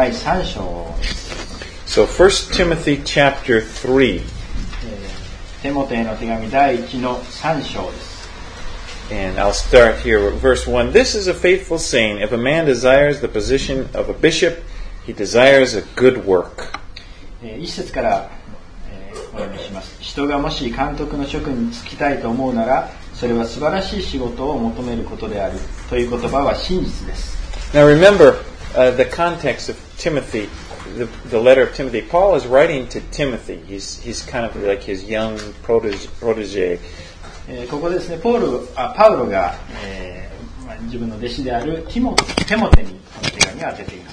第3章です。 So 1 Timothy chapter 3. テモテへの手紙第1の3章です。 And I'll start here with verse 1. This is a faithful saying. If a man desires the position of a bishop, he desires a good work. 1節からお読みします。人がもし監督の職に就きたいと思うなら、それは素晴らしい仕事を求めることであるという言葉は真実です。 Now remember the context of Timothy, the letter of Timothy. Paul is writing to Timothy. He's kind of like his young protege. ここですね、パウロが、自分の弟子であるテモテにこの手紙を当てています。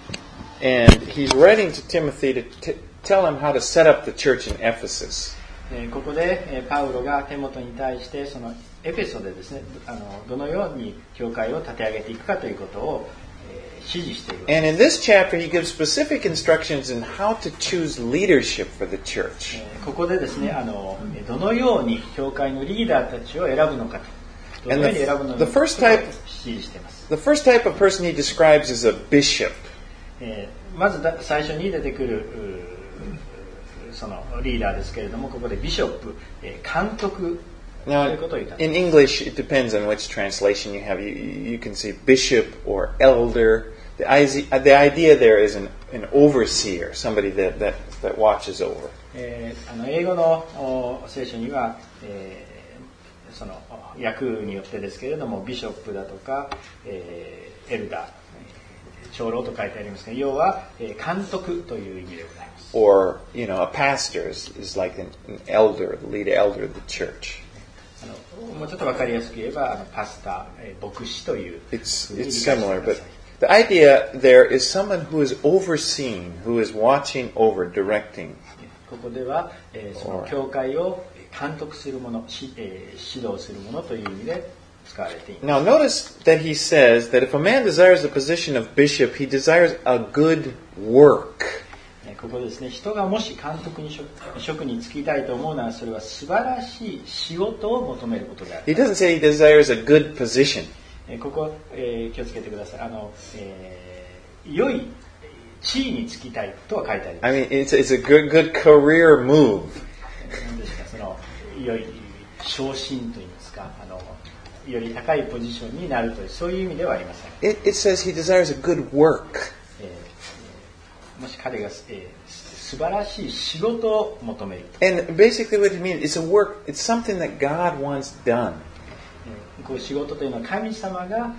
And he's writing to Timothy to tell him how to set up the church in Ephesus. ここでパウロがテモテに対してそのエペソでですね、どのように教会を立て上げていくかということを指示しています。 And in this chapter he gives specific instructions in how to choose leadership for the church. ここでですね、どのように教会のリーダーたちを選ぶのかと、どのように選ぶのかと指示しています。 The first type of person he describes is a bishop. まず最初に出てくるそのリーダーですけれども、ここでビショップ、監督ということを言った。 In English, it depends on which translation you have. You can say bishop or elder. The idea there is an overseer, somebody that watches over. 英語の聖書には、その訳によってですけれども、ビショップだとか、エルダー、長老と書いてありますが、要は監督という意味でございます。 Or, a pastor is like an elder, the lead elder of the church. もうちょっとわかりやすく言えば、パスタ、牧師という。 It's similar, but the idea there is someone who is overseeing, who is watching over, directing. ここでは、その教会を監督するもの、指導するものという意味で使われています。 Now notice that he says that if a man desires the position of bishop, he desires a good work. ここですね、人がもし監督に職に就きたいと思うなら、それは素晴らしい仕事を求めることである。 He doesn't say he desires a good position. ここ、気をつけてください。良い地位に就きたいとは書いてあります。 I mean, it's a good career move. 何ですか、その良い昇進といいますか、より高いポジションになるという、そういう意味ではありません。 It says he desires a good work. もし彼が、素晴らしい仕事を求めると。 And basically what it means, it's a work, it's something that God wants done. こういう仕事というのは神様が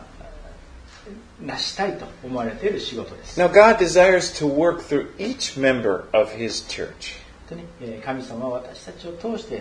成したいと思われている仕事です。 Now God desires to work through each member of His church. 神様は私たちを通して、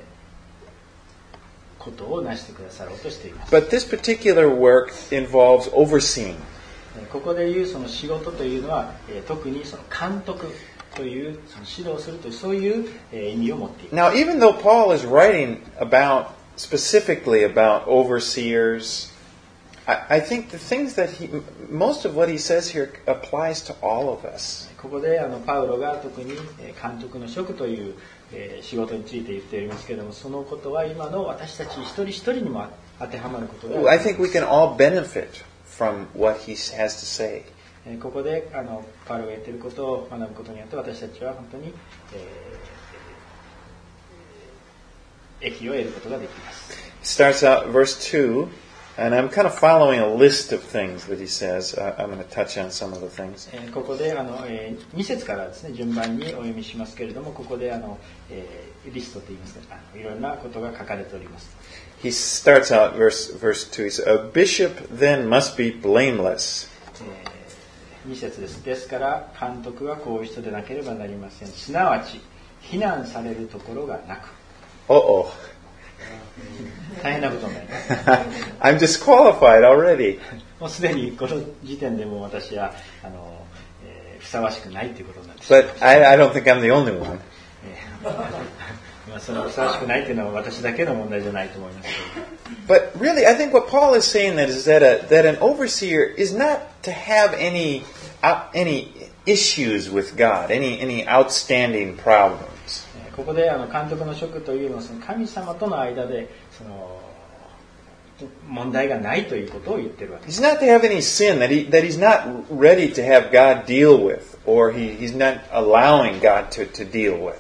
ことを成してくださろうとしています。 But this particular work involves overseeing. ここでいうその仕事というのは、特にその監督というその指導するというそういう意味を持っています。 Now, even though Paul is writing specifically about overseers, I think the things that most of what he says here applies to all of us. ここでパウロが特に監督の職という仕事について言っていますけれども、そのことは今の私たち一人一人にも当てはまることであります。 I think we can all benefit from what he has to say. ここでパウロが言っていることを学ぶことによって私たちは本当に、益を得ることができます。 It starts out verse 2, and I'm kind of following a list of things that he says. I'm going to touch on some of the things. ここで2節からですね、順番にお読みしますけれども、ここでリストといいますか、いろんなことが書かれております。 He starts out verse 2. He says, "A bishop then must be blameless." 2節です。ですから監督はこういう人でなければなりません。すなわち非難されるところがなく。 Uh-oh. 大変なことになります。 I'm disqualified already. もうすでにこの時点でもう私はふさわしくないということになってし But I don't think I'm the only one. そのふさわしくないというのは私だけの問題じゃないと思いますけど。But really, I think what Paul is saying is that an overseer is not to have any issues with God, any outstanding problems. ここで監督の職というのはその神様との間でその問題がないということを言ってるわけです。 He's not to have any sin that he's not ready to have God deal with, or he's not allowing God to deal with.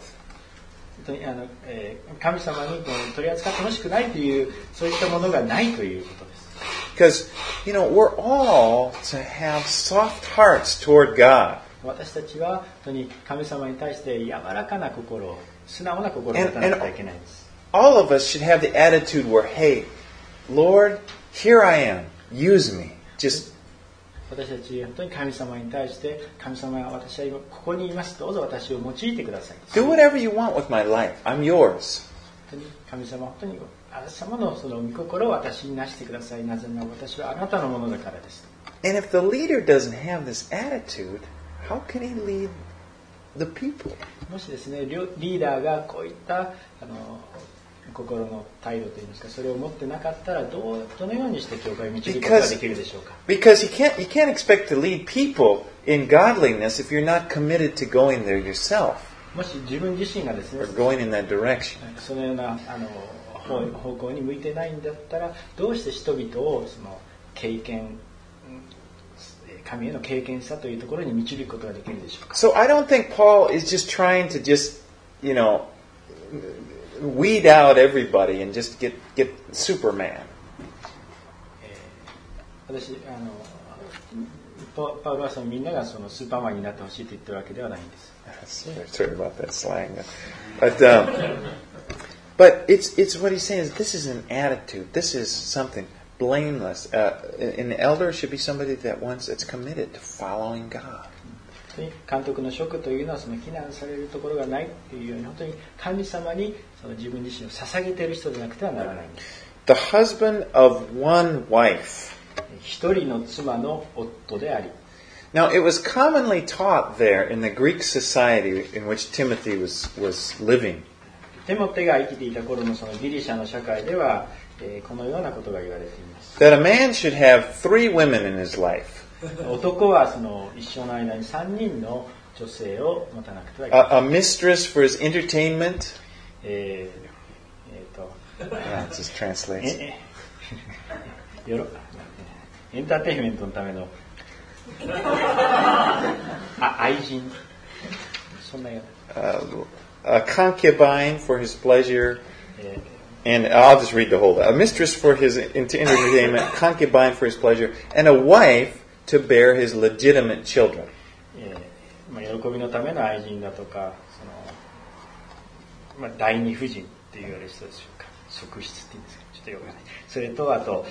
神様に取り扱ってほしくないというそういったものがないということです。 Because, we're all to have soft hearts toward God. 私たちは本当に神様に対して柔らかな心、素直な心を持たなきゃいけないんです。 All of us should have the attitude where, hey, Lord, here I am, use me. Just 私たち本当に神様に対して神様私は今ここにいます。どうぞ私を用いてください。 do whatever you want with my life. I'm yours. 本当に神様本当にあなた様のその御心を私になしてください。なぜなら私はあなたのものだからです。 And if the leader doesn't have this attitude, how can he lead the people? もしですね、リーダーがこういった心の態度といいますか、それを持ってなかったらどのようにして教会を導くことができるでしょうか。 Because you can't expect to lead people in godliness if you're not committed to going there yourself もし自分自身がですね or going in that direction. そのような方向に向いてないんだったらどうして人々をその神への経験さというところに導くことができるでしょうか。 So I don't think Paul is just trying to weed out everybody and just get Superman. 私パウロはそのみんながそのスーパーマンになってほしいと言ってるわけではないんです。 Sorry about that slang. But it's what he's saying is this is an attitude. This is something blameless. An elder should be somebody that's committed to following God. 監督の職というのはその非難されるところがないというように本当に神様にその自分自身を捧げている人でなくてはならないんです。 The husband of one wife. 一人の妻の夫であり。 Now it was commonly taught there in the Greek society in which Timothy was living. テモテが生きていた頃のそのギリシャの社会では、このようなことが言われています。 That a man should have 3 women in his life. 男はその一生の間に3人の女性を持たなくてはいけない。 A mistress for his entertainment. It's just translates. エンターテインメントのための愛人。そんなような。 A concubine for his pleasure. And I'll just read the whole. A mistress for his entertainment, concubine for his pleasure, and a wife to bear his legitimate children. 喜びのための愛人だとか、第二夫人って言われる人でしょうか。側室って言うんですか。ちょっとよくない。それとあと、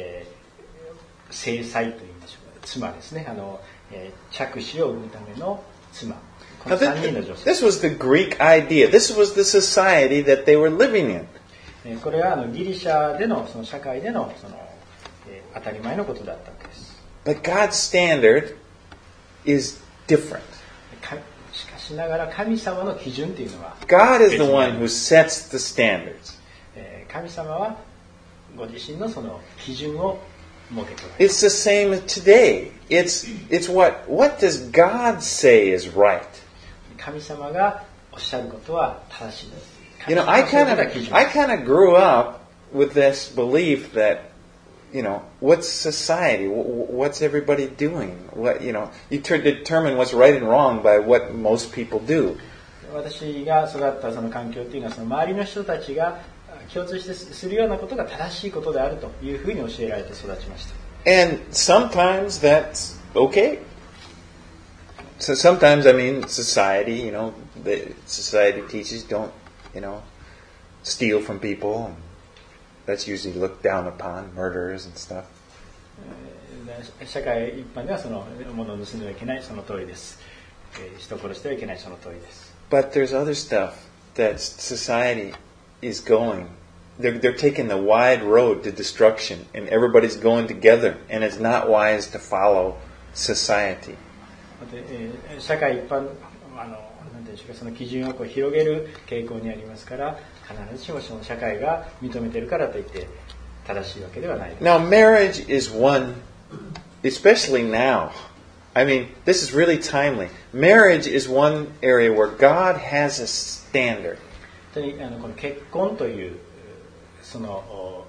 正妻というんでしょうか。妻ですね。着子を産むための妻。この3人の女性。 This was the Greek idea. This was the society that they were living in. これはギリシャでのその社会でのその、当たり前のことだったわけです。 But God's standard is different. しかしながら神様の基準というのは God is the one who sets the standards. 神様はご自身のその基準を設けておられます。 It's the same today. It's what does God say is right? 神様がおっしゃることは正しいです。 I kind of grew up with this belief that, what's society? What's everybody doing? You determine what's right and wrong by what most people do. 私が育ったその環境というのはその周りの人たちが共通してするようなことが正しいことであるというふうに教えられて育ちました。 And sometimes that's okay. So sometimes, society, the society teaches don't, steal from people. And that's usually looked down upon, murderers and stuff. 社会一般ではその物を盗んではいけないその通りです。人を殺してはいけないその通りです。 But there's other stuff that society is going. They're taking the wide road to destruction, and everybody's going together, and it's not wise to follow society. 社会一般なんていうんでしょうか、その基準を広げる傾向にありますから、必ずしもその社会が認めているからといって正しいわけではないです。 Now, marriage is one, especially now. This is really timely. Marriage is one area where God has a standard. 本当にこの結婚というその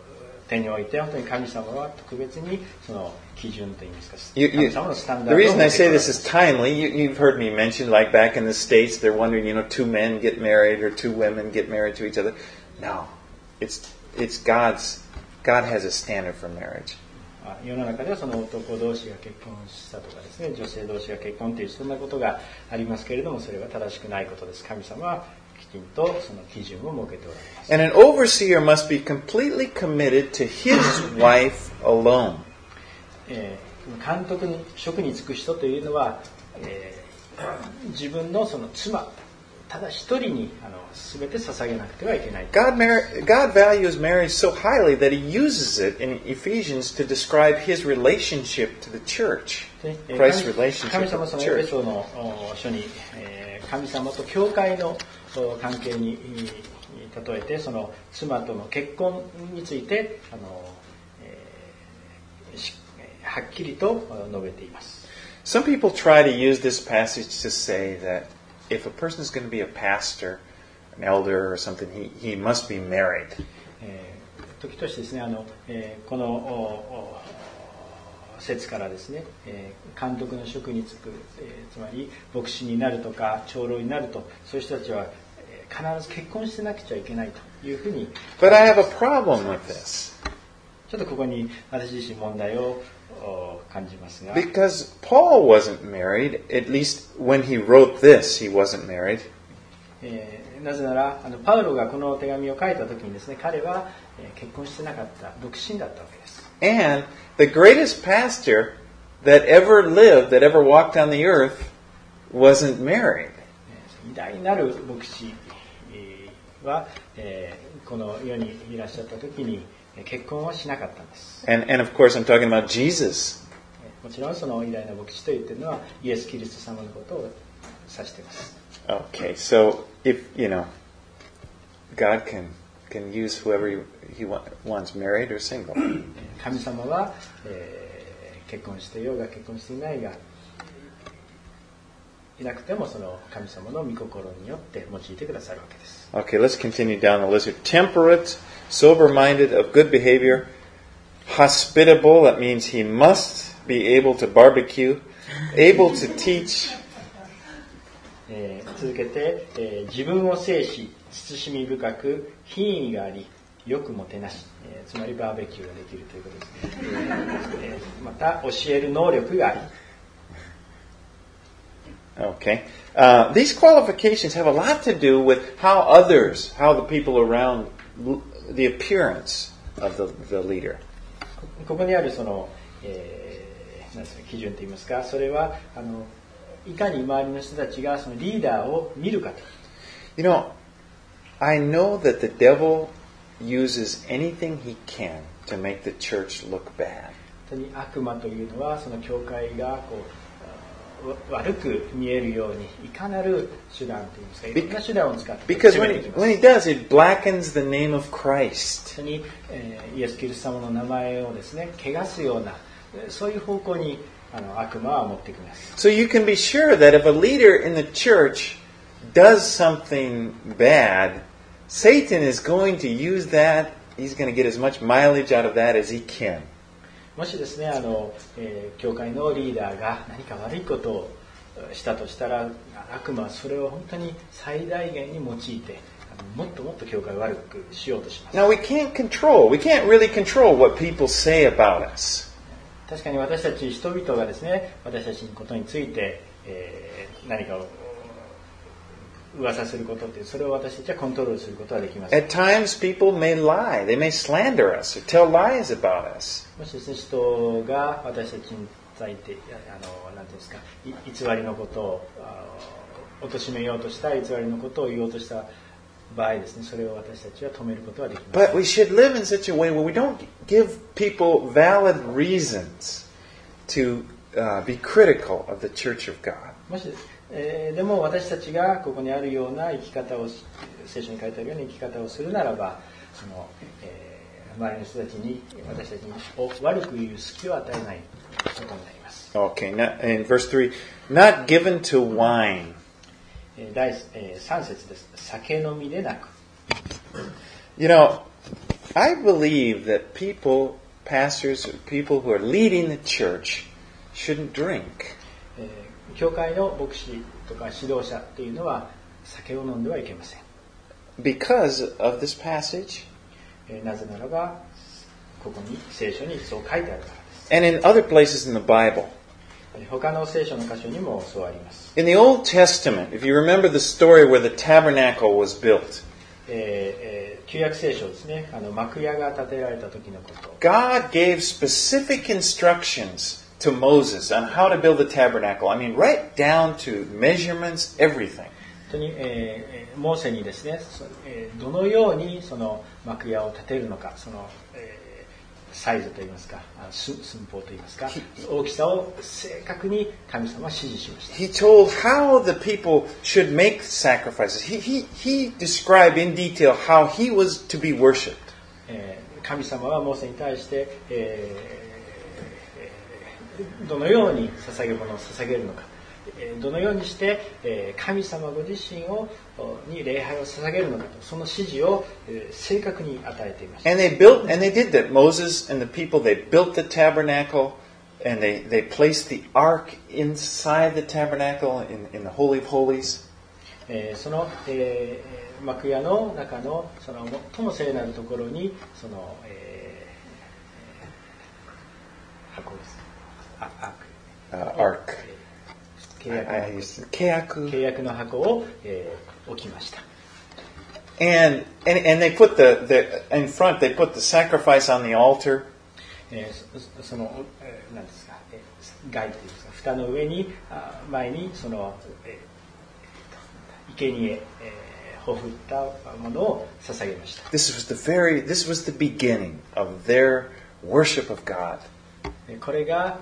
点において本当に神様は特別にその基準といいますか、 You- 神様のスタンダ the ードを reason 持 I って say こられ this ま is す。 timely, you've heard me mention, like back in the States, they're wondering, two men get married or two women get married to each other. No, it's God has a standard for marriage. 世の中ではその男同士が結婚したとかですね、女性同士が結婚というそんなことがありますけれども、それは正しくないことです。神様はきちんとその基準を設けておられます。 And an overseer must be completely committed to his wife alone. 監督の職に就く人というのは、自分のその妻ただ一人に全て捧げなくてはいけない。 God values marriage so highly that he uses it in Ephesians to describe his relationship to the church. Christ's relationship 神 to 様はそ the のエペ church. ソの書に、神様と教会の関係に例えて、その妻との結婚についてはっきりと述べています。 Some people try to use this passage to say that if a person is going to be a pastor, an elder or something, he must be married. 時としてですね、この説からですね、監督の職に就く、つまり牧師になるとか長老になると、そういう人たちは必ず結婚してなくちゃいけないというふうに。 But I have a problem with this. ちょっとここに私自身問題を感じますが、 Because Paul wasn't married, at least when he wrote this, he wasn't married. なぜならパウロがこの手紙を書いた時にですね、彼は結婚してなかった独身だったわけです。 And the greatest pastor that ever lived, that ever walked on the earth, wasn't married. 偉大なる牧師は、この世にいらっしゃった時に結婚はしなかったんです。 And of course, I'm talking about Jesus. もちろんその偉大な牧師と言っているのはイエス・キリスト様のことを指しています。 Okay, so if, God can use whoever he wants, married or single. 神様は、結婚していようが結婚していないがいなくてもその神様の御心によって用いてくださるわけです。 Okay, let's continue down the list here. Temperate, sober-minded, of good behavior, hospitable, that means he must be able to barbecue, able to teach. 続けて、自分を制し慎み深く品位がありよくもてなし、つまりバーベキューができるということです。また教える能力があり。 Okay. These qualifications have a lot to do with how the people around, the appearance of the leader. ここにあるその、なんですか、基準といいますか、それはいかに周りの人たちがそのリーダーを見るかと。 I know that the devil uses anything he can to make the church look bad. 本当に悪魔というのはその教会が悪く見えるようにいかなる手段といいますか、いろんな手段を使って Because 攻めてきます。 when he does, it blackens the name of Christ. 本当に、イエス・キリスト様の名前をですね、汚すようなそういう方向に悪魔は持ってきます。 So you can be sure that if a leader in the church does something bad, Satan is going to use that. He's going to get as much mileage out of that as he can. もしですね、教会のリーダーが何か悪いことをしたとしたら、悪魔はそれを本当に最大限に用いて、もっともっと教会を悪くしようとします。 Now we can't really control what people say about us. 確かに私たち人々がですね、私たちのことについて、何かを噂することって、それを私たちはコントロールすることはできません。 At times people may lie. They may slander us or tell lies about us. もしですね、人が私たちについてなんていうんですか、偽りのことを貶めようとした偽りのことを言おうとした場合ですね、それを私たちは止めることはできません。 But we should live in such a way where we don't give people valid reasons to be critical of the Church of God. もしでも私たちがここにあるような生き方を、聖書に書いてあるような生き方をするならば、その周りの人たちに私たちを悪く言う隙を与えないことになります。 Okay, now, in verse 3, not given to wine. 第3節です。酒飲みでなく。 I believe that pastors, people who are leading the church, shouldn't drink. 教会の牧師とか指導者というのは酒を飲んではいけません。 Because of this passage. なぜならばここに聖書にそう書いてあるからです。 And in other places in the Bible. 他の聖書の箇所にもそうあります。 In the Old Testament, if you remember the story where the tabernacle was built. 旧約聖書ですね。幕屋が建てられた時のこと。 God gave specific instructions to Moses on how to build the tabernacle. I mean, right down to measurements, everything. 本当に、モーセにですね、どのようにその幕屋を建てるのか、その、サイズといいますか、寸法といいますか、大きさを正確に神様は指示しました。 He told how the people should make sacrifices. He described in detail how he was to be worshipped. 神様はモーセに対して、どのように捧げ物を捧げるのか、どのようにして神様ご自身に礼拝を捧げるのかと、その指示を正確に与えていました。 And they did that. Moses and the people, they built the tabernacle, and they placed the ark inside the tabernacle in the Holy of Holies. その、幕屋の中のその最も聖なるところにその、箱です。 Ark. 契約の箱を、置きました。 And they put the in front they put the sacrifice on the altar. その何ですか、蓋といいますか、蓋の上に前にその、生贄ほふったものを捧げました。 This was the beginning of their worship of God. これが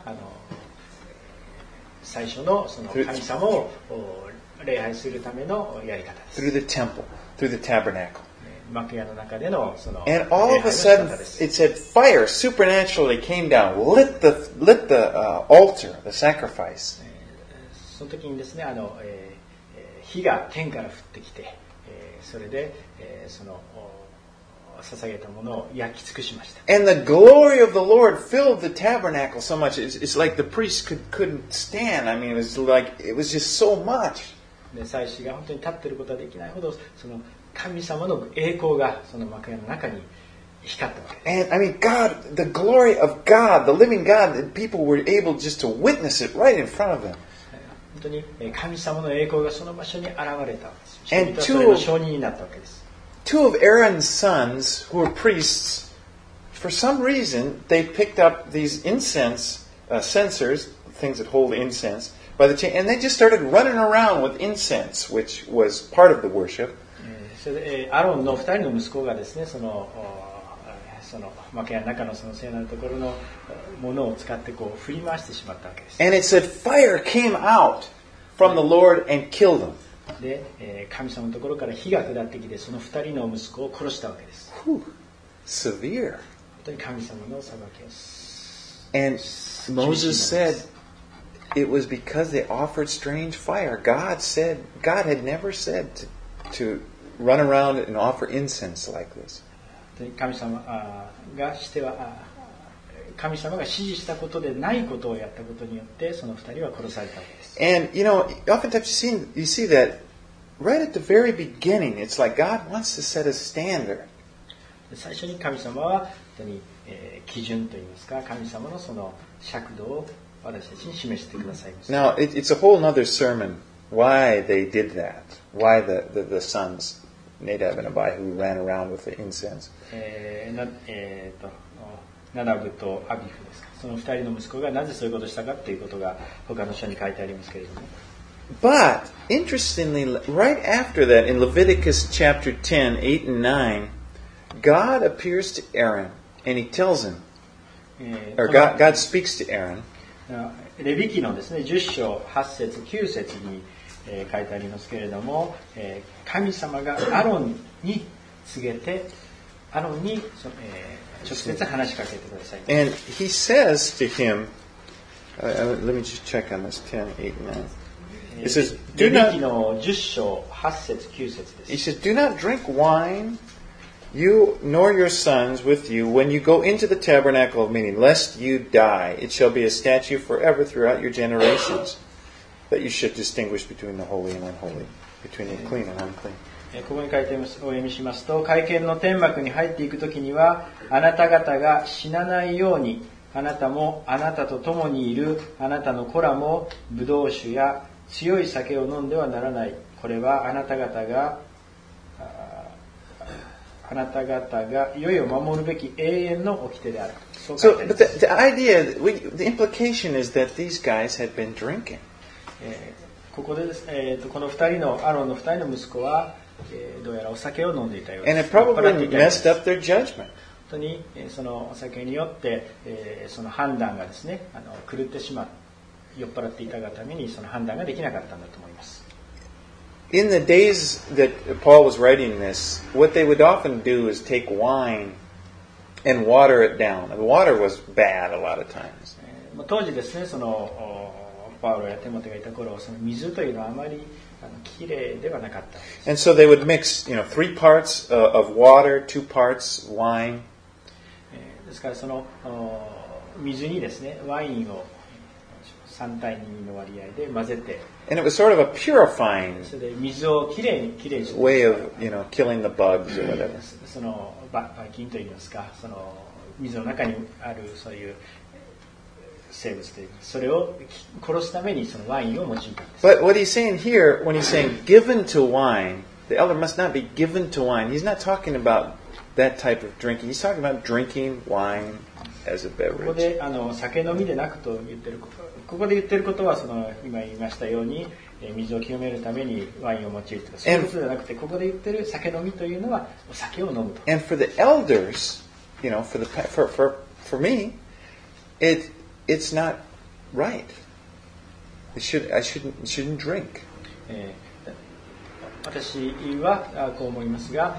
最初のその神様を礼拝するためのやり方です。 Through the temple, through the tabernacle. 幕屋の中でのその And all of a sudden, it said fire supernaturally came down, lit the altar, the sacrifice. その時にですね、火が天から降ってきて、それでその捧げたものを焼き尽くしました。 And the glory of the Lord filled the tabernacle so much. It's like the priests couldn't stand. I mean, it was just so much. で祭司が本当に立っていることはできないほど、その神様の栄光がその幕屋の中に光ったわけです。 And I mean, God, the glory of God, the living God, people were able just to witness it right in front of them. 本当に神様の栄光がその場所に現れたわけです。人 And 々はそれの証人になったわけです。 Two of Aaron's sons, who were priests, for some reason, they picked up these incense censers, things that hold incense, by the chain, and they just started running around with incense, which was part of the worship. それでアロンの2人の息子がですね、その幕屋の中のその聖なるところのものを使ってこう振り回してしまったわけです。 And it said fire came out from the Lord and killed them. で、神様のところから火が下ってきて、その2人の息子を殺したわけです。 Severe. 本当に神様の裁きを。 And Moses said it was because they offered strange fire. God had never said to run around and offer incense like this. 神様が指示したことでないことをやったことによって、その2人は殺されたわけです。 And oftentimes you see that right at the very beginning, it's like God wants to set a standard. 最初に神様は本当に、基準といいますか、神様のその尺度を私たちに示してくださいます。 Now it's a whole other sermon why they did that, why the sons Nadab and Abihu ran around with the incense. ナダブとアビフですか。その2人の息子がなぜそういうことをしたかということが他の書に書いてありますけれども。 But interestingly, right after that, in Leviticus chapter 10, 8 and 9, God appears to Aaron and he tells him, or God speaks to Aaron. レビ記のですね、10章8節9節に書いてありますけれども、神様がアロンに告げて、アロンに直接話しかけてください。 And he says to him, let me just check on this 10, 8, 9. It says, レビ記の10章8節9節です。 He says, do not drink wine You nor your sons with you when you go into the tabernacle of meeting, lest you die. It shall be a statute forever throughout your generations, that you should distinguish between the holy and unholy, between the clean and unclean. ここに書いてお読みしますと、会見の天幕に入っていくときには、あなた方が死なないように、あなたもあなたと共にいるあなたの子らもブドウ酒や強い酒を飲んではならない。これはあなた方がいよいよ守るべき永遠の掟である。 So, but the idea, the implication is that these guys had been drinking. ここでです、この二人のアロンの二人の息子は、どうやらお酒を飲んでいたようです。 And it probably messed up their judgment. 本当にそのお酒によって、その判断がですね、狂ってしまう、酔っ払っていたがためにその判断ができなかったんだと思います。 In the days that Paul was writing this, what they would often do is take wine and water it down. The water was bad a lot of times. 当時ですね、そのパウロやテモテがいた頃、その水というのはあまりきれいではなかった。 And so they would mix, 3 parts of water, 2 parts wine. ですからその水にですね、ワインを3対2の割合で混ぜて。 And it was sort of a purifying それで水をきれいにして。 way of, killing the bugs or whatever. そのばい菌といいますか、その水の中にあるそういう生物というか、それを殺すためにそのワインを用いたんです。 But what he's saying here, when he's saying given to wine, the elder must not be given to wine. He's not talking about that type of drinking. He's talking about drinking wine as a beverage. ここで酒飲みでなくと言ってること、ここで言ってることはその今言いましたように水を清めるためにワインを用いるとかそういうことではなくて、ここで言ってる酒飲みというのはお酒を飲むと。 And for the elders, for me, it's not right. I shouldn't drink. 私はこう思いますが、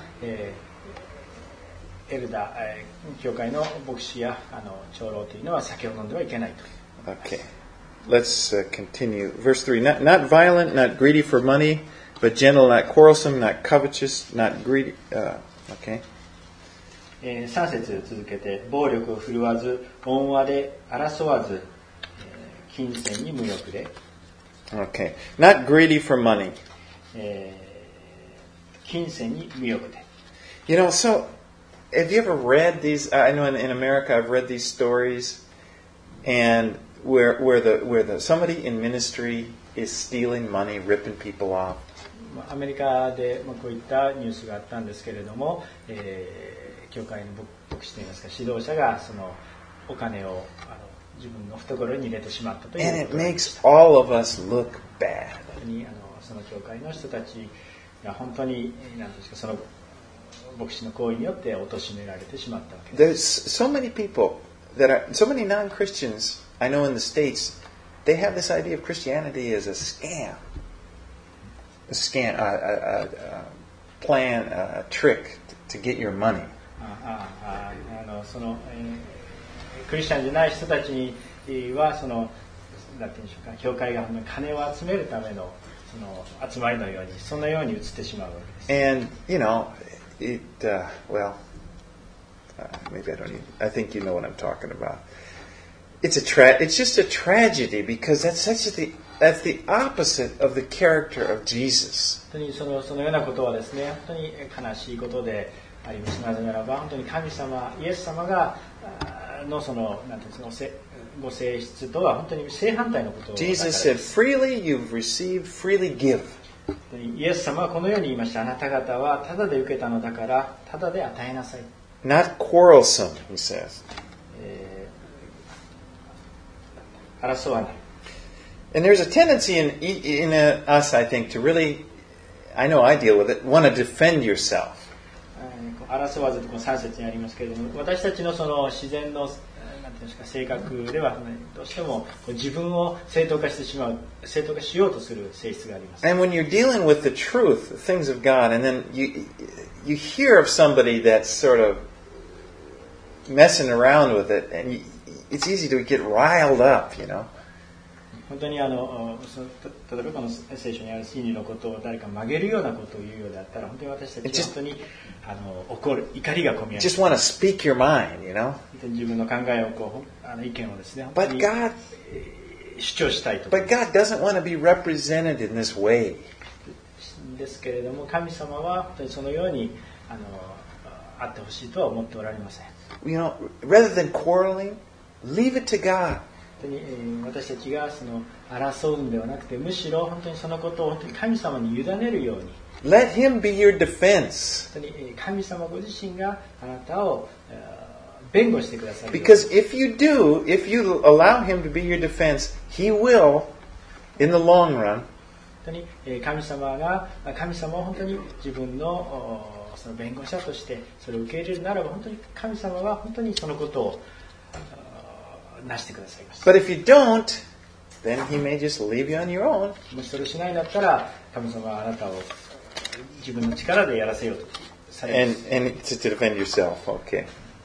エルダー、教会の牧師や長老というのは酒を飲んではいけないと。 Okay. Let's continue. Verse 3. Not violent, not greedy for money, but gentle, not quarrelsome, not covetous, not greedy. Okay. 3節続けて、暴力を振るわず、恩和で争わず、金銭に無欲で。 Okay. Not greedy for money. 金銭に無欲で。 So, have you ever read these? I know in America I've read these stories, and where somebody in ministry is stealing money, ripping people off. アメリカでこういったニュースがあったんですけれども、教会の牧師といいますか指導者がそのお金を自分の懐に入れてしまったという。 And it makes all of us look bad. 本当にその教会の人たちが本当に何ですかその牧師の行為によって貶められてしまったわけです。 There's so many people that are so many non-Christians I know in the States. They have this idea of Christianity as a scam, a plan, a trick to get your money. そのクリスチャンじゃない人たちにはそのなんていうんでしょうか、教会が金を集めるためのその集まりのようにそのように映ってしまうわけです。 And it maybe I don't even. I think you know what I'm talking about. It's just a tragedy because that's the opposite of the character of Jesus. 本当にそのようなことはですね、本当に悲しいことであります。なぜならば本当に神様、イエス様がのそのなんていうんですか、ご性質とは本当に正反対のことを。 Jesus said, "Freely you've received, freely give." イエス様はこのように言いました。あなた方はただで受けたのだからただで与えなさい。 Not quarrelsome, he says. 争わない。 And there's a tendency in us, I think, to really, I know I deal with it, want to defend yourself. 争わずとこの3節にありますけれども、私たちのその自然のなんていうんですか性格ではどうしても自分を正当化してしまう、正当化しようとする性質があります。 And when you're dealing with the truth, the things of God, and then you hear of somebody that's sort of messing around with it, and it's easy to get riled up, 本当に例えばこの聖書にある真理のことを誰か曲げるようなことを言うようであったら、本当に私たちは本当に怒る、怒りが込み上げる。 Just want to speak your mind, you know. 本当に自分の考えを意見をですね、本当 But に God, 主張したいと。 but God doesn't want to be represented in this way. ですけれども、神様は本当にそのようにあってほしいとは思っておられません。 You know, rather than quarreling, leave it to God. 本当に私たちが争うんではなくて、むしろ本当にそのことを本当に神様に委ねるように。 Let Him be your defense. 本当に神様ご自身があなたを弁護してくださる。 Because if you allow Him to be your defense, He will, in the long run, 本当に神様は本当に自分のその弁護者としてそれを受け入れるならば、本当に神様は本当にそのことをなしてくださいます。 But if you don't, then He may just leave you on your own. もしそれをしないんだったら、神様はあなたを自分の力でやらせようとされます。 And to defend yourself, okay.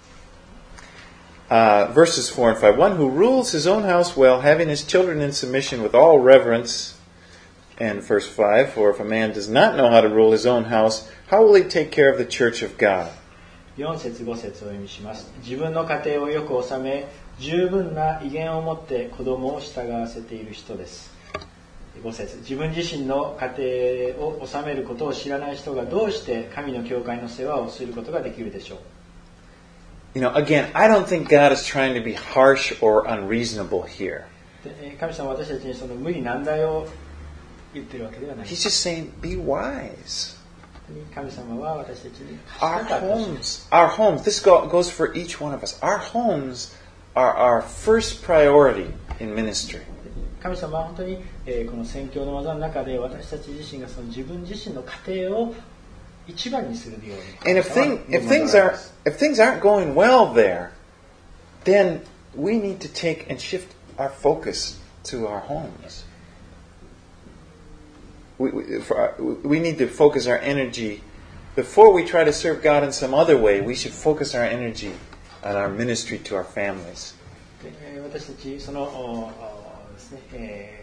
Verses 4 and 5. One who rules his own house well, having his children in submission with all reverence. And verse 5, for if a man does not know how to rule his own house, how will he take care of the church of God? 4節5節を読みします。自分の家庭をよく治め、十分な威厳を持って子供を従わせている人です。5節、自分自身の家庭を治めることを知らない人がどうして神の教会の世話をすることができるでしょう。 You know, again, I don't think God is trying to be harsh or unreasonable here. 神様は私たちにその無理難題を言ってるわけではない。 He's just saying, be wise. 神様は私たちに Our homes, this goes for each one of us. Our homes are our first priority in ministry. 神様は本当にこの宣教の技の中で私たち自身がその自分自身の家庭を一番にするように。 And if things aren't going well there, then we need to take and shift our focus to our homes. We need to focus our energy before we try to serve God in some other way. We should focus our energy on our ministry to our families. 私たちそのですね、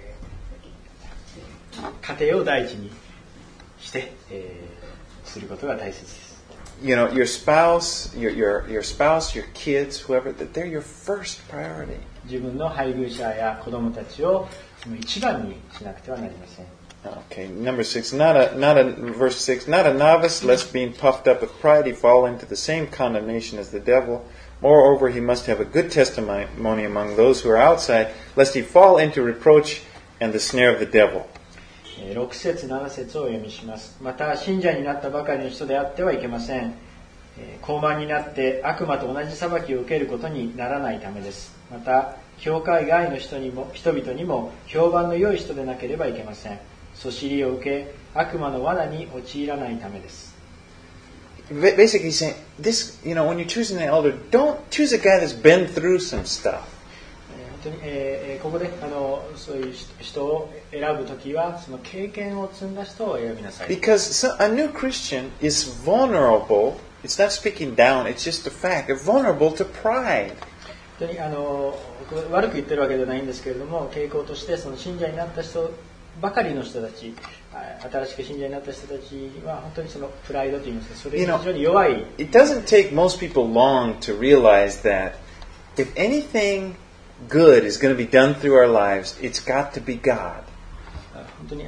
家庭を第一にして、することが大切です。 You know, your spouse, your kids, whoever, they're your first priority. 自分の配偶者や子供たちをその一番にしなくてはなりません。 Okay, number 6, verse 6, not a novice, lest being puffed up with pride he fall into the same condemnation as the devil. Moreover, he must have a good testimony among those who are outside, lest he fall into reproach and the snare of the devil. 6節7節をお読みします。また信者になったばかりの人であってはいけません。高慢になって悪魔と同じ裁きを受けることにならないためです。また教会外の人々にも評判の良い人でなければいけません。そしりを受け悪魔の罠に陥らないためです。 Basically saying, this, you know, when you're choosing an elder, don't choose a guy that's been through some stuff. 本当に、ここでそういう人を選ぶときはその経験を積んだ人を選びなさい。 Because a new Christian is vulnerable. It's not speaking down. It's just a fact. They're vulnerable to pride. 本当に悪く言ってるわけではないんですけれども、傾向としてその信者になった人ばかりの人たち、新しく信者になった人たちは本当にそのプライドといいますか、それに非常に弱い。 It doesn't take most people long to realize that if anything good is going to be done through our lives, it's got to be God. 本当に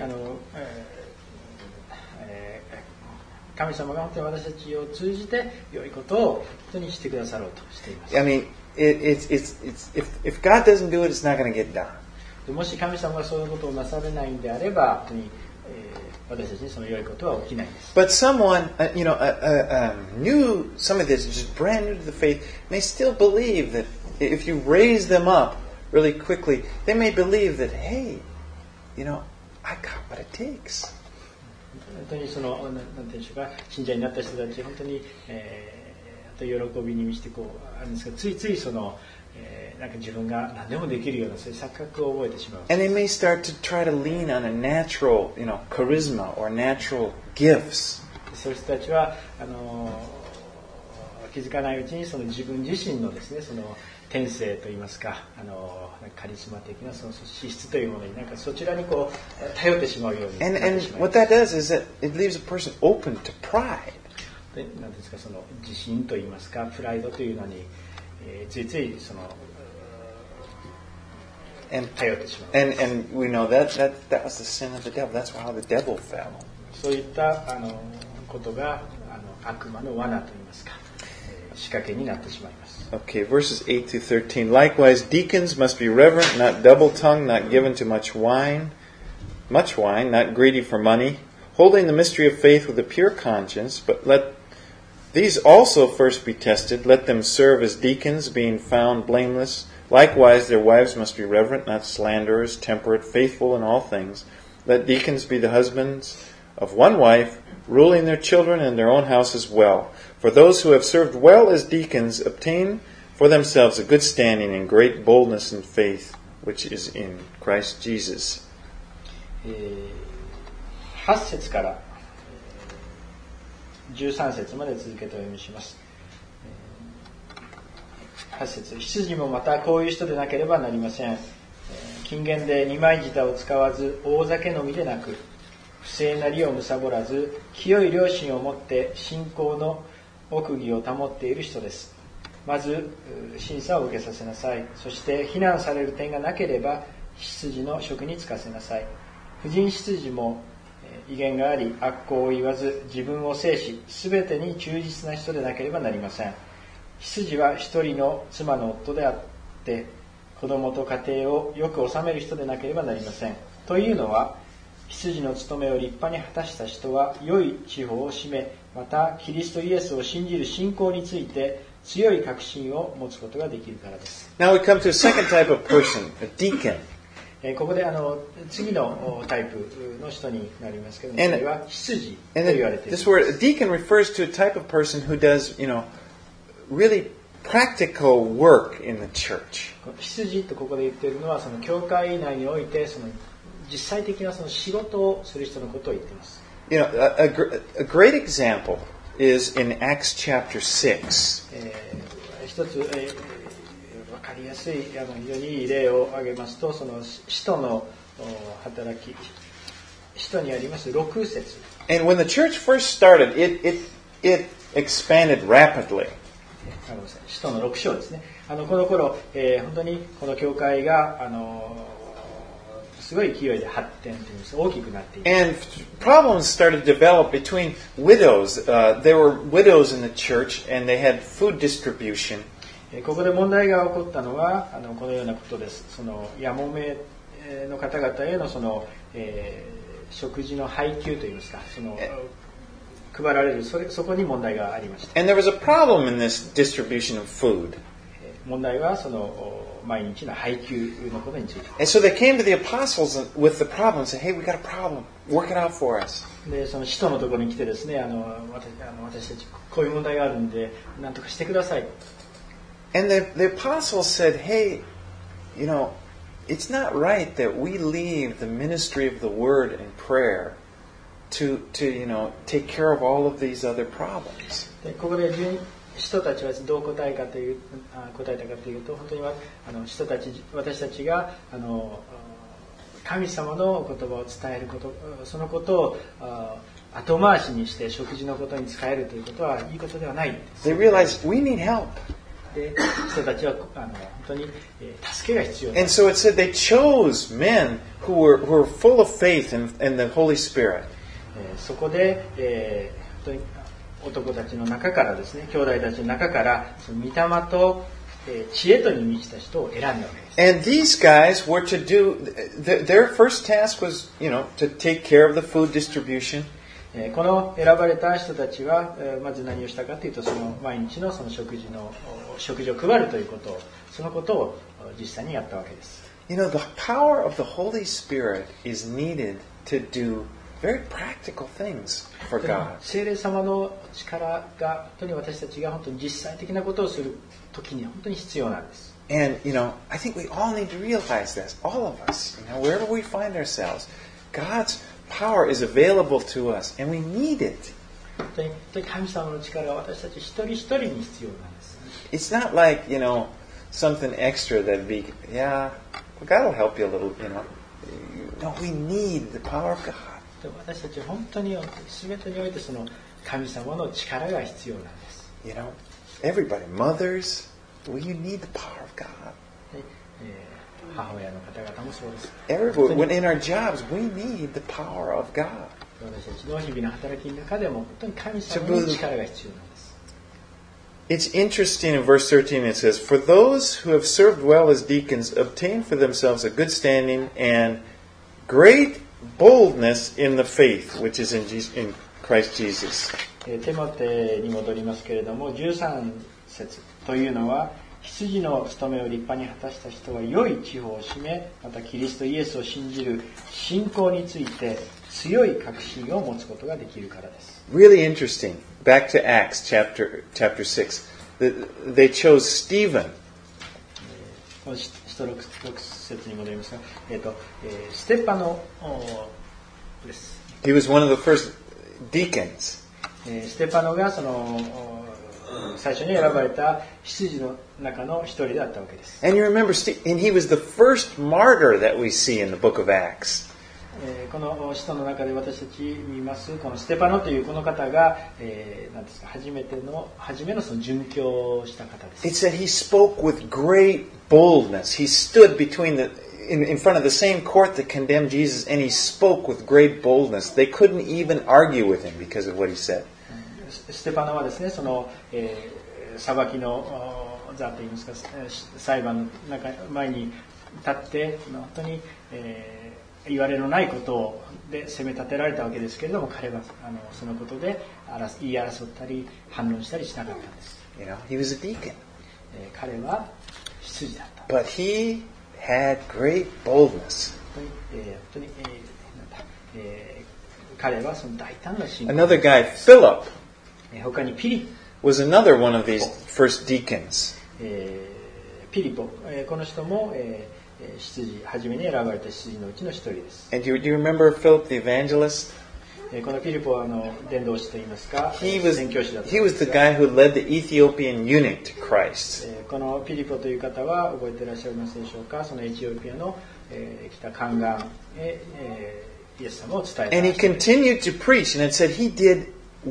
神様が本当に私たちを通じて良いことを本当にしてくださろうとしています。 I mean, if God doesn't do it, it's not going to get done. もし神様がそういうことをなされないんであれば、本当に私たちにその良いことは起きないです。 But someone, somebody that's just brand new to the faith may still believe that if you raise them up really quickly, they may believe that, hey, I got what it takes. 本当にそのなんていうんでしょうか、信者になった人たち本当に喜びに満ちてあるんですが、ついついそのなんか自分が何でもできるようなそういう錯覚を覚えてしまう。 And they may start to try to lean on a natural, charisma or natural gifts. そういう人たちは気づかないうちにその自分自身のですね、その天性といいますか、カリスマ的なその資質というものにそちらに頼ってしまうようになってしまいます。 And what that does is that it leaves a person open to pride. で、なんですか、その自信といいますか、プライドというのに、ついついその頼ってしまう。 And we know that was the sin of the devil. That's how the devil fell. そういったことが悪魔の罠といいますか、仕掛けになってしまいます。 Okay, verses 8 to 13. Likewise, deacons must be reverent, not double-tongued, not given to much wine, not greedy for money, holding the mystery of faith with a pure conscience, but let these also first be tested. Let them serve as deacons, being found blameless. Likewise, their wives must be reverent, not slanderers, temperate, faithful in all things. Let deacons be the husbands of one wife, ruling their children and their own houses well. For those who have served well as deacons obtain for themselves a good standing and great boldness in faith, which is in Christ Jesus. 8節から13節まで続けてお読みします。8節、執事もまたこういう人でなければなりません。禁言で二枚舌を使わず、大酒飲みでなく、不正なりを貪らず、清い良心を持って信仰の奥義を保っている人です。まず審査を受けさせなさい。そして非難される点がなければ執事の職に就かせなさい。婦人執事も威厳があり、悪行を言わず、自分を制し、すべてに忠実な人でなければなりません。執事は一人の妻の夫であって、子供と家庭をよく治める人でなければなりません。というのは、執事の務めを立派に果たした人は良い地方を占め、またキリストイエスを信じる信仰について強い確信を持つことができるからです。 Now we come to a second type of person, a deacon. ここで次のタイプの人になりますけども、それは執事と言われています。 This word, a deacon, refers to a type of person who does, really practical work in the church. 執事とここで言っているのは、その教会内においてその実際的なその仕事をする人のことを言っています。 A great example is in Acts chapter 6. 一つ、分かりやすい非常にいい例を挙げますと、その使徒の働き、使徒にあります6節。 And when the church first started, it expanded rapidly. 使徒の6章ですね。この頃、本当にこの教会がすごい勢いで発展といいますか、大きくなっています。 And problems started to develop between widows. There were widows in the church, and they had food distribution. ここで問題が起こったのはこのようなことです。そのやもめの方々へのその、食事の配給といいますか、その配られるそこに問題がありました。 And there was a problem in this distribution of food. 問題はその毎日の配給のことについて。 And so they came to the apostles with the problem and said, "Hey, we got a problem. Work it out for us." で、その使徒のところに来てですね、私たちこういう問題があるんで、なんとかしてください。 And the apostles said, "Hey, it's not right that we leave the ministry of the word and prayer to take care of all of these other problems." で、ここで使徒たちはどう答えたかというと、本当に私たちが神様の言葉を伝えること、そのことを後回しにして食事のことに使えるということはいいことではないんです。 They realized we need help. で、人たちは本当に助けが必要だ。 And so it said they chose men who were full of faith in the Holy Spirit. そこで、本当に男たちの中からですね、兄弟たちの中からその御霊と知恵とに満ちた人を選んだわけです。 And these guys were to do their first task was, to take care of the food distribution. この選ばれた人たちはまず何をしたかというと、その毎日のその食事を配るということを、そのことを実際にやったわけです。 The power of the Holy Spirit is needed to do very practical things for God. 聖霊様の力が本当に私たちが本当に実際的なことをするときに本当に必要なんです。 And I think we all need to realize this, all of us, wherever we find ourselves, God's power is available to us, and we need it. 本当に神様の力は私たち一人一人に必要なんです。 It's not like something extra that'd be, yeah, well, God will help you a little, you know. No, we need the power of God. 私たちは本当に全てにおいてその神様の力が必要なんです。 You know, everybody, mothers, well, you need the power of God. 母親の方々もそうです。 Everybody, when in our jobs, we need the power of God. 私たちの日々の働きの中でも本当に神様の力が必要なんです。 It's interesting in verse 13 it says, For those who have served well as deacons obtain for themselves a good standing and great boldness in the faith, which is in Christ Jesus. テモテに戻りますけれども、13節というのは、羊の務めを立派に果たした人は良い地方を占め、またキリストイエスを信じる信仰について強い確信を持つことができるからです。 Really interesting. Back to Acts chapter 6. They chose Stephen. 使徒6節に戻りますが、ステパノです。 He was one of the first deacons. ステパノがその最初に選ばれた羊の中の一人であったわけです。 And you remember, and he was the first martyr that we see in the book of Acts. この使徒の中で私たち見ますこのステパノというこの方が、何ですか、初めのその殉教をした方です。 It said he spoke with great boldness. He stood in front of the same court that condemned Jesus, and he spoke with great boldness. They couldn't even argue with him because of what he said. ステパノはですね、その、裁きの座といいますか、裁判の前に立って本当に、言われのないことで責め立てられたわけですけれども、彼はそのことで言い争ったり反論したりしなかったんです。 You know, he was a deacon. 彼は羊だった。 But he had great boldness. 彼はその大胆な信仰。 Another guy, Philip, 他にピリ was another one of these first deacons. ピリポ、この人も、初めに選ばれた羊のうちの一人です。 And do you remember Philip the evangelist? このピリポは伝道師といいますか、 He 宣教師だったん was です the が、 guy who led the Ethiopian eunuch to Christ. このピリポという方は覚えていらっしゃいますでしょうか。そのエチオピアの、来た宦官へ、イエス様を伝えた。 And he continued to preach, and it said he did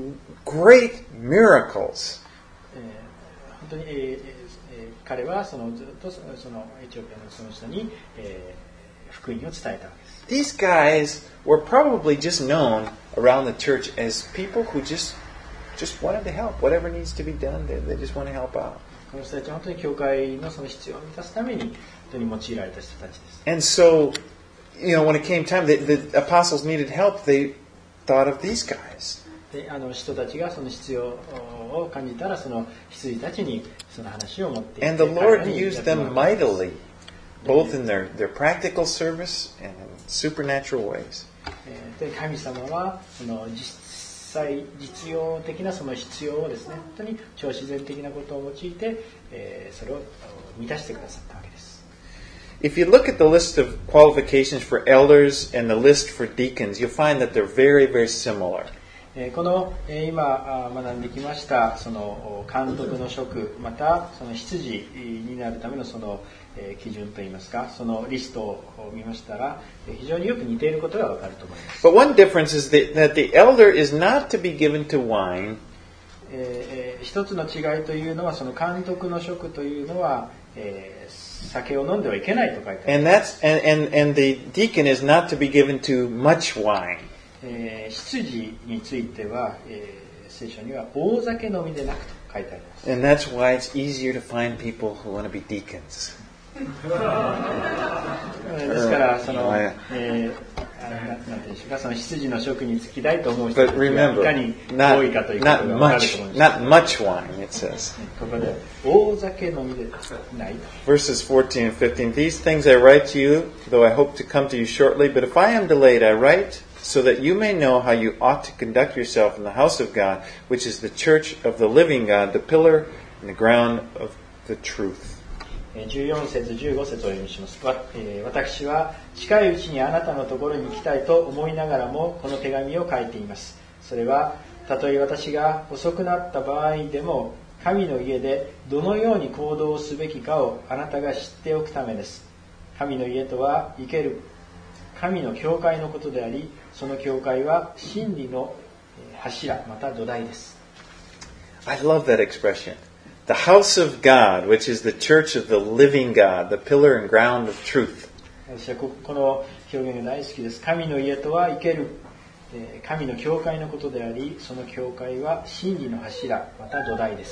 great miracles. 本当に、彼はずっとそのエチオピアのその人に、福音を伝えたわけです。 These guys were probably just known around the church as people who just wanted to help. Whatever needs to be done, they just want to help out. この人たちは本当に教会のその必要を満たすために本当に用いられた人たちです。 And so, you know, when it came time, the apostles needed help, they thought of these guys. で人たちがその必要を感じたらその羊たちにその話を持っていって、 And the Lord used them mightily, both in their practical service and in supernatural ways. で神様はその実用的なその必要をですね、本当に超自然的なことを用いて、それを満たしてくださったわけです。 If you look at the list of qualifications for elders and the list for deacons, you'll find that they're very, very similar. この今学んできましたその監督の職、またその羊になるためのその基準といいますか、そのリストを見ましたら非常によく似ていることがわかると思います。 But one difference is that the elder is not to be given to wine. 一つの違いというのは、その監督の職というのは、酒を飲んではいけないと書いてあります。 And the deacon is not to be given to much wine. 羊については、聖書には大酒飲みでなくと書いてあります。 And that's why it's easier to find people who want to be deacons. ですからその、なんていうんでしょうか、その羊の職に就きたいと思う人 But たちがい remember, かに多いかということが not 分かると思います。 much wine, it says. ここで大酒飲みでないと。 Verses 14 and 15. These things I write to you, though I hope to come to you shortly. But if I am delayed, I write so that you may know how you ought to conduct yourself in the house of God, which is the church of the living God, the pillar and the ground of the truth. 14節15節を読みします。私は近いうちにあなたのところに行きたいと思いながらもこの手紙を書いています。それはたとえ私が遅くなった場合でも神の家でどのように行動すべきかをあなたが知っておくためです。神の家とは生ける神の教会のことであり、その教会は真理の柱また土台です。 I love that expression. The house of God, which is the church of the living God, the pillar and ground of truth. 私はこの表現が大好きです。神の家とは生ける神の教会のことであり、その教会は真理の柱また土台です。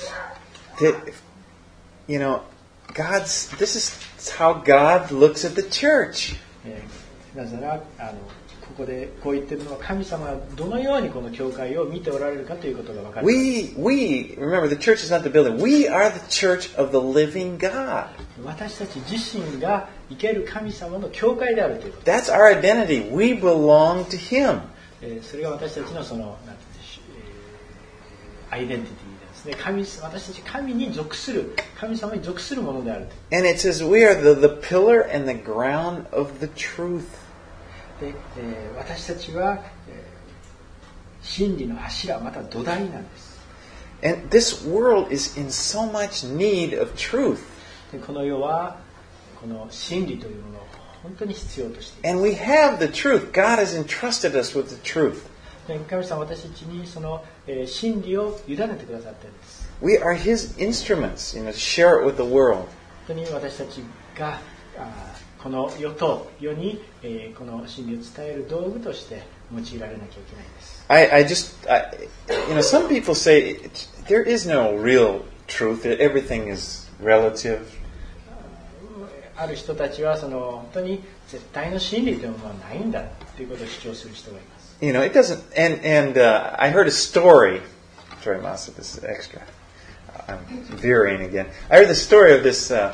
You know, this is how God looks at the church. なぜならここでこう言ってるのは、神様はどのようにこの教会を見ておられるかということが分かります。 Remember, the church is not the building. We are the church of the living God. 私たち自身が生ける神様の教会であるということ。 That's our identity. We belong to Him. それが私たちのなんていうんでしょう、アイデンティティですね。私たち神に属する、神様に属するものであると。 And it says we are the pillar and the ground of the truth. で私たちは真理の柱また土台なんです。 And this world is in so much need of truth. でこの世はこの真理というものを本当に必要としています。 And we have the truth. God has entrusted us with the truth. で神様は私たちにその真理を委ねてくださっているんです。 We are His instruments, to share it with the world. 本当に私たちがこの世と世にこの真理を伝える道具として用いられなきゃいけないんです。 Some people say there is no real truth. Everything is relative. ある人たちは本当に絶対の真理というものはないんだということを主張する人がいます。 It doesn't. And I heard a story. Sorry, Masa, this is extra. I'm veering again. I heard the story of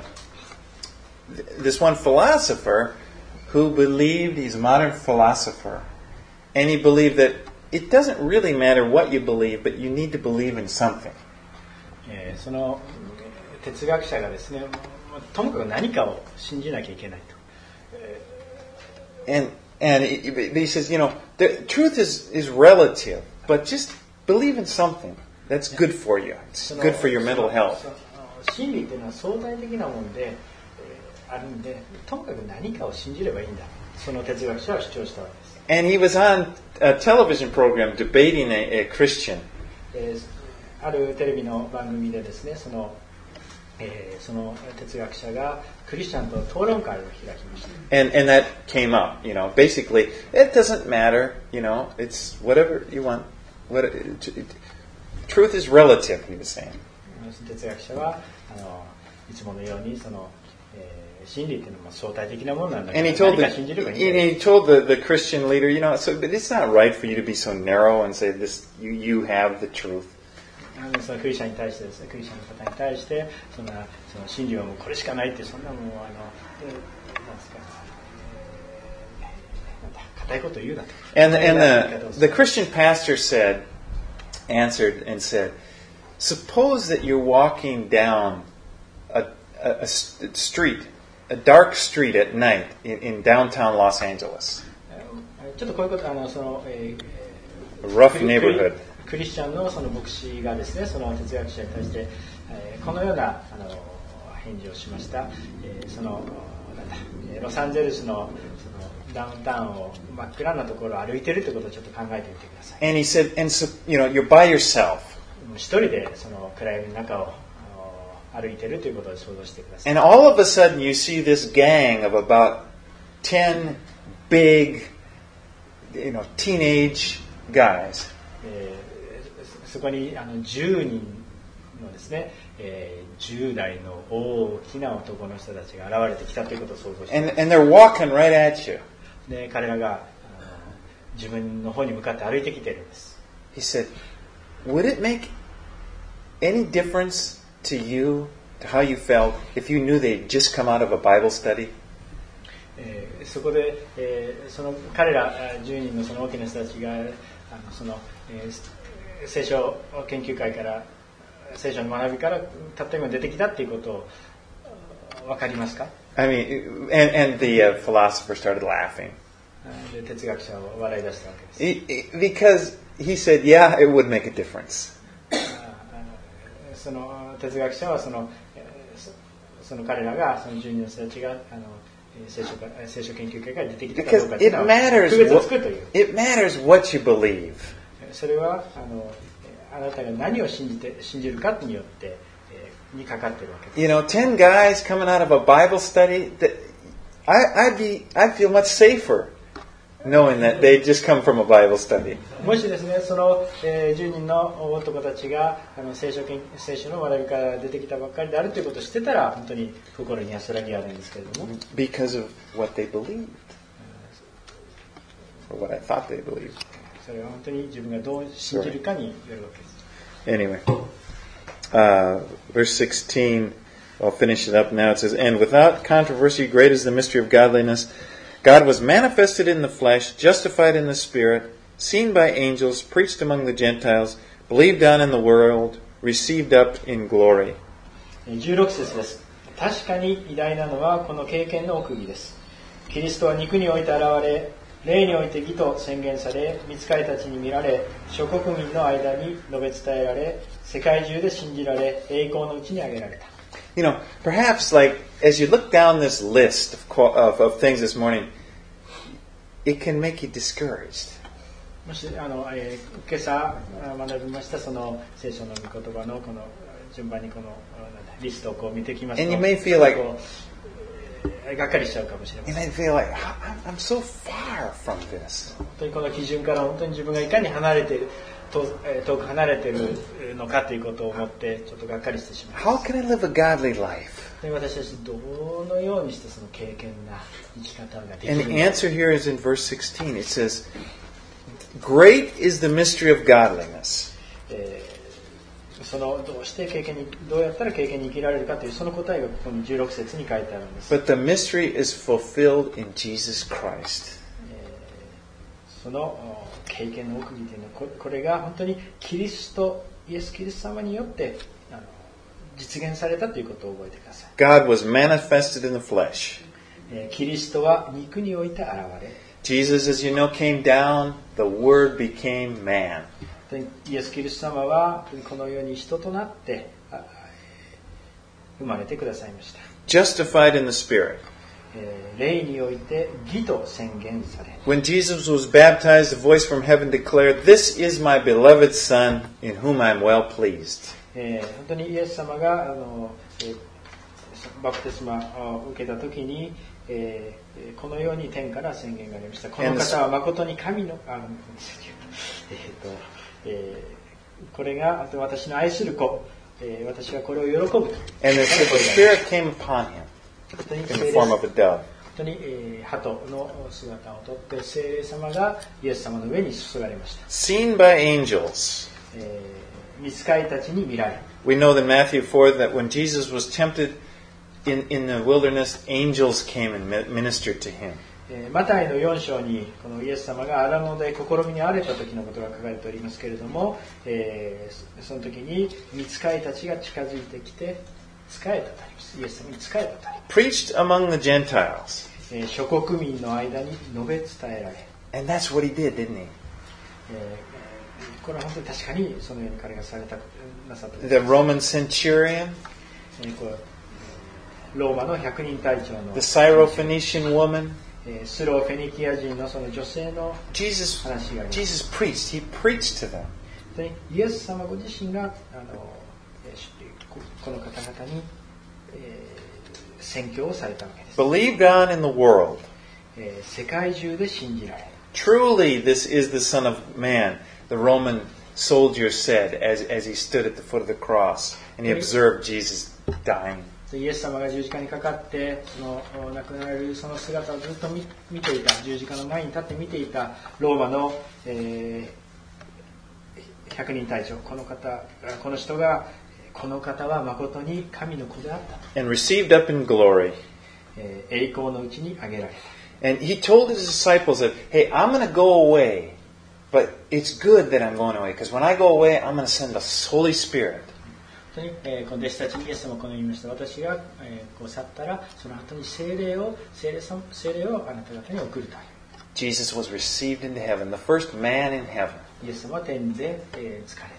this one philosopher who believed, he's a modern philosopher, and he believed that it doesn't really matter what you believe, but you need to believe in something. その哲学者がですね、ともかく何かを信じなきゃいけないと。 And he says, the truth is relative, but just believe in something that's good for you. It's good for your mental health. 真理というのは相対的なものであるんで、ともかく何かを信じればいいんだ。その哲学者は主張したわけです。 And he was on a television program debating a Christian. あるテレビの番組でですね、その哲学者がクリスチャンと討論会を開きました。 And that came up, basically, it doesn't matter, it's whatever you want. Truth is relative, he was saying. 哲学者はいつものように真理っていうのは相対的なものなんだけど、何か信じればいいんだよ。 And he told the Christian leader, but it's not right for you to be so narrow and say this. You have the truth. そのクリスチャンに対してですね、クリスチャンの方に対してその真理はもうこれしかないって、そんなもうなんですか、固いことを言うなと。 And the Christian pastor answered and said, suppose that you're walking down a street, a dark street at night in downtown Los Angeles. ちょっとこういうこと A rough neighborhood. クリスチャンのその牧師がですね、その哲学者に対してこのような返事をしました。ロサンゼルスのダウンタウンを真っ暗なところを歩いているということをちょっと考えてみてください。 And he said, you're by yourself. 一人でその暗闇の中を歩いているということを想像してください。 And all of a sudden you see this gang of about 10 big, teenage guys. そこに10人のですね、10代の大きな男の人たちが現れてきたということを想像してください。 And they're walking right at you. で、彼らが自分の方に向かって歩いてきているんです。 He said, would it make any difference to you, to how you felt, if you knew they'd just come out of a Bible study? そこで、その彼ら10人のその大きな人たちが聖書研究会から聖書の学びからたった今出てきたっていうことを分かりますか？ I mean, and the philosopher started laughing. で哲学者は笑い出したわけです。 Because he said, yeah, it would make a difference. その哲学者はその彼らがその12の人たちが聖書研究会から出てきたかどうかというのは区別をつくという。 It matters what you believe. それはあなたが何を信じるかによってにかかっているわけです。 You know, 10 guys coming out of a Bible study, I'd feel much safer knowing that they just come from a Bible study. もしですね、その10人の男たちが聖書の学びから出てきたばっかりであるということを知ってたら、本当に心に安らぎがあるんですけれども。 Because of what they believed. Or what I thought they believed. それは本当に自分がどう信じるかによるわけです。 Anyway, verse 16, I'll finish it up now. It says, And without controversy, great is the mystery of godliness. God was manifested in the flesh, justified in the spirit, seen by angels, preached among the Gentiles, believed on in the world, received up in glory. 16節です。確かに偉大なのはこの経験の奥義です。キリストは肉において現れ、霊において義と宣言され、御使いたちに見られ、諸国民の間に述べ伝えられ、世界中で信じられ、栄光のうちに挙げられた。 You know, perhaps like as you look down this list of things this morning, it can make you discouraged. もし今朝学びましたその聖書の御言葉のこの順番にこのリストをこう見てきますと、 And you may feel like がっかりしちゃうかもしれません。 you may feel like I'm so far from this. 本当にこの基準から本当に自分がいかに離れている遠く離れているのかということを思ってちょっとがっかりしてしまいます。 How can I live a godly life? で私たちどのようにしてその敬虔な生き方ができる And の the か。 answer here is in verse 16. It says, Great is the mystery of godliness. そのどうやったら敬虔に生きられるかというその答えがここに16節に書いてあるんです。 But the mystery is fulfilled in Jesus Christ. その敬虔の奥義というのはこれが本当にイエス・キリスト様によって実現されたということを覚えてください。 God was manifested in the flesh. キリストは肉において現れ、 Jesus, as you know, came down. The Word became man. イエス・キリスト様はこの世に人となって生まれてくださいました。 Justified in the Spirit. 霊において義と宣言され、 When Jesus was baptized, a voice from heaven declared, This is my beloved Son, in whom I am well pleased. 本当にイエス様がバプテスマを受けたときに、このように天から宣言がありました。この方は誠に神のこれが私の愛する子、私はこれを喜ぶ。 And the Spirit came upon him in the form of a dove. 本当に鳩の姿をとって聖霊様がイエス様の上に注がれました。 Seen by angels. 御使いたちに見られ。 We know that Matthew 4 that when Jesus was tempted in the wilderness, angels came and ministered to him. マタイの4章にこのイエス様が荒野で試みに荒れた時のことが書かれておりますけれども、その時に御使いたちが近づいてきて仕えたとあります。イエス様に仕えたとあります。 Preached among the Gentiles. 諸国民の間に述べ伝えられ、 And that's what he did, didn't he? これは本当に確かにそのように彼がなさった。 The Roman centurion, ローマの百人隊長の the Syrophoenician woman. スローフェニキア人のその女性の Jesus 話があります。 preached. He preached to them. 本当にイエス様ご自身がこの方々に宣教をされたわけです。 Believed on in the world. 世界中で信じられ、 Truly, this is the Son of Man, the Roman soldier said as he stood at the foot of the cross and he observed Jesus dying. イエス様が十字架にかかってその亡くなられるその姿をずっと見ていた、十字架の前に立って見ていたローマの、百人隊長、この人がこの方は誠に神の子であったと、 And received up in glory. 栄光のうちに挙げられた。 And he told his disciples that, hey, I'm going to go away, but it's good that I'm going away, because when I go away, I'm going to send the Holy Spirit. 本当に、この弟子たちにイエス様はこのように言いました。私が、こう去ったらその後に聖霊をあなた方に送るという。 Jesus was received into heaven, the first man in heaven. イエス様は天で、疲れて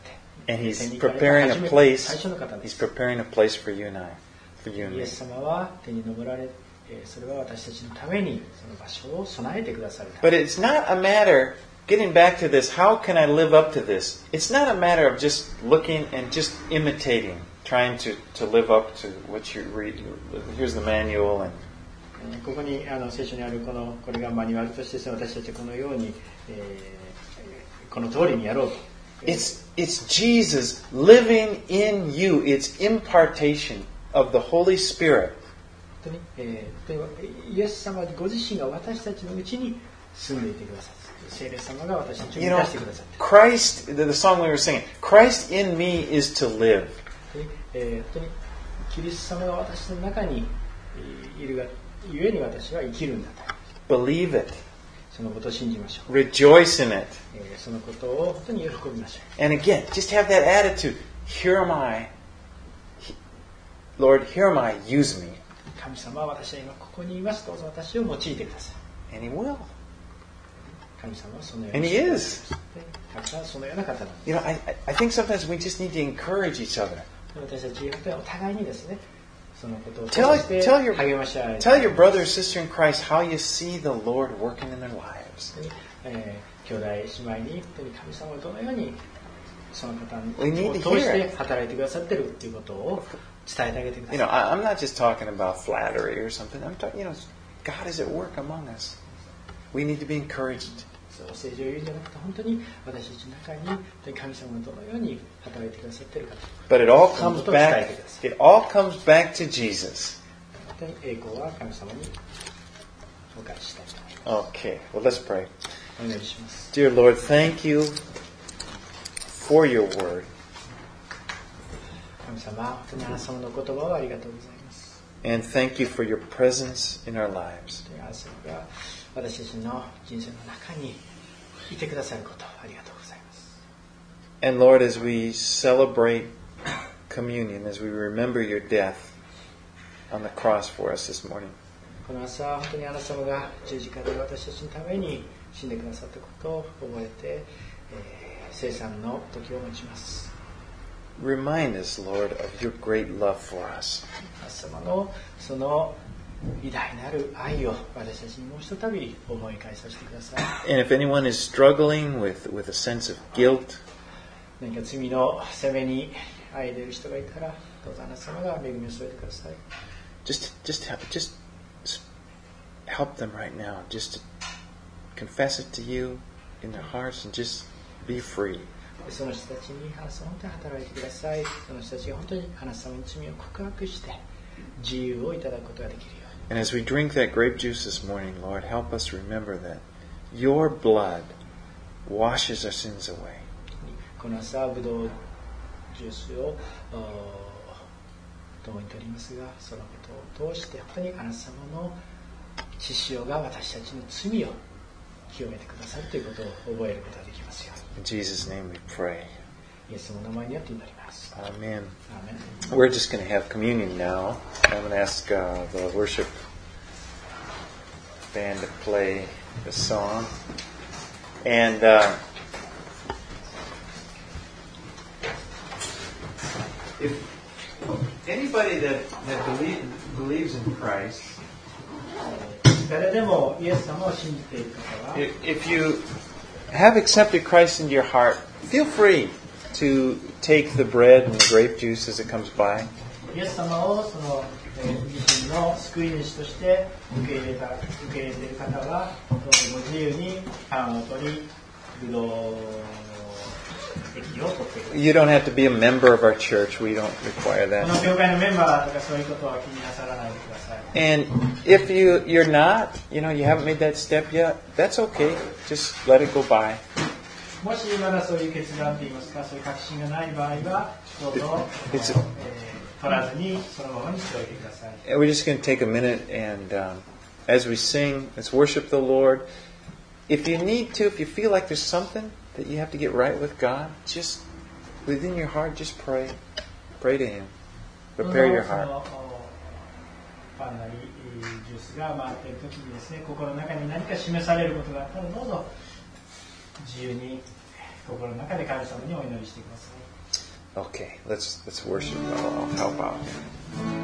And He's 天に行かれた preparing 初 a め place. 最初の方で He's す。 preparing a place for you and I, for you and イエ me. ス様は天に昇られ、それは私たちのためにその場所を備えてくださるた But め。 it's not a matter, getting back to this, how can I live up to this? It's not a matter of just looking and just imitating, trying to live up to what you read. Here's the manual and ここに聖書にあるこれがマニュアルとして私たちはこのように、この通りにやろうと。 it's Jesus living in you. It's impartation of the Holy Spirit. 本当に、イエス様ご自身が私たちのうちに住んでいてくださる。聖霊様が私たちを You 満 know, たしてくださって。 Christ, the song we were singing, Christ in me is to live. 本当にキリスト様が私の中にいるがゆえに私は生きるんだと。 Believe it. そのことを信じましょう。 Rejoice in it. そのことを本当に喜びましょう。 And again, just have that attitude. Here am I. Lord, here am I. Use me. 神様は私は今ここにいます。どうぞ私を用いてください。 And He will. 神様はそのよう And に He is. 神様はそのような方なんです。 You know, I think sometimes we just need to encourage each other. 私たちお互いにですね、そのことを Tell して your 励まし合い。 tell your brother or sister in Christ how you see the Lord working in their lives. 兄弟姉妹に本当に神様がどのようにその方 We need を to 通 hear して it. 働いてくださってるっていうことを伝えてあげてくだ You さ know, I'm not just talking about flattery or something. I'm talking, God is at work among us. We need to be encouraged. い。そう正常言うんじゃなくて本当に私たちの中に本当に神様がどのように働いてくださってるか。 But it all comes back. It all comes back to Jesus. 本当に栄光は神様にお返ししたいと思います。 Okay. Well, let's pray. お祈りします。 Dear Lord, thank you for your word. 神様、本当にあなた様の言葉をありがとうございます。 And thank you for your presence in our lives. 本当にあなた様が私たちの人生の中にいてくださることをありがとうございます。 And Lord, as we celebrate communion, as we remember your death on the cross for us this morning, この朝、本当にあなた様が十字架で私たちのために死んでくださったことを覚えて、聖餐の時を持ちます。 remind us, Lord, of your great love for us. あなた様のその偉大なる愛を私たちにもうひとたび思い返させてください。 And if anyone is struggling with a sense of guilt, 何か罪の責めにあえいでいる人がいたら、どうぞあなた様が恵みを添えてください。 just help them right now. Just to confess it to you in their hearts and just be free. その人たちにあなた様で働いてください。その人たちが本当にあなた様の罪を告白して自由をいただくことができるように。 And as we drink that grape juice this morning, Lord, help us remember that your blood washes our sins away. この朝ブドウジュースを共に取りますが、そのことを通して本当にあなた様の血潮が私たちの罪を清めてくださるということを覚えることができますように。 In Jesus' name we pray. イエスの名前によって祈ります。 Amen. アーメン。 We're just going to have communion now. I'm going to ask the worship band to play the song. And if anybody that believes in Christ, 誰でもイエス様を信じている方は、 if you have accepted Christ into your heart, feel free to take the bread and the grape juice as it comes by. イエス様をその自身の救い主として受け入れている方は、どうぞご自由にパンを取り、ブドウ液を取ってください。 You don't have to be a member of our church. We don't require この that. 教会のメンバーとかそういうことは気になさらないでください。 And if you're not, you haven't made that step yet, that's okay. Just let it go by. もしまだそういう決断といいますか、そういう確信がない場合は、どうぞ、取らずにそのままにしておいてください。 And we're just going to take a minute and as we sing, let's worship the Lord. If you need to, if you feel like there's something that you have to get right with God, just within your heart, just pray. Pray to Him. Prepare your heart. パンなりジュースが回っている時にですね、心の中に何か示されることがあったらどうぞ自由に心の中で神様にお祈りしてください。 Okay, let's worship. I'll help out.